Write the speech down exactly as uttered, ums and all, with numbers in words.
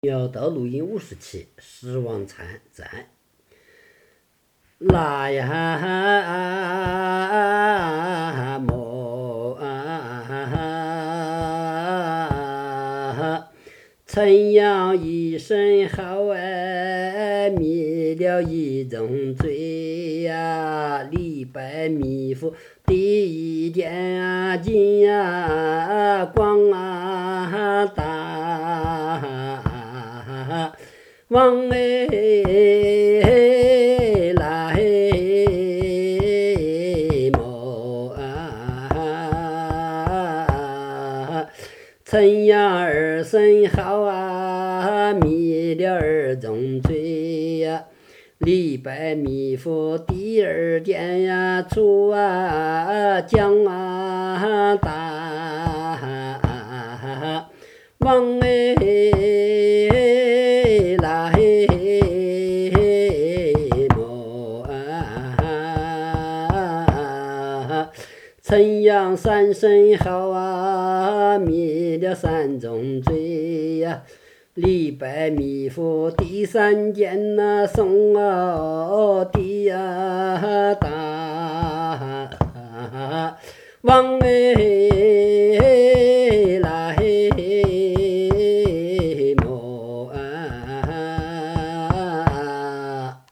要到录音五十期，十王参赞。拉呀么啊，陈阳一声好哎，灭了一种罪呀，礼拜弥佛第一天啊，金呀光啊大。王哎来么啊，陈阳二声好啊，灭了二种罪呀，礼拜弥佛第二天呀，出啊江啊大，王哎来么啊，陈阳三声好啊，灭了三种罪呀，礼拜弥佛第三天呐，送啊地呀大，王哎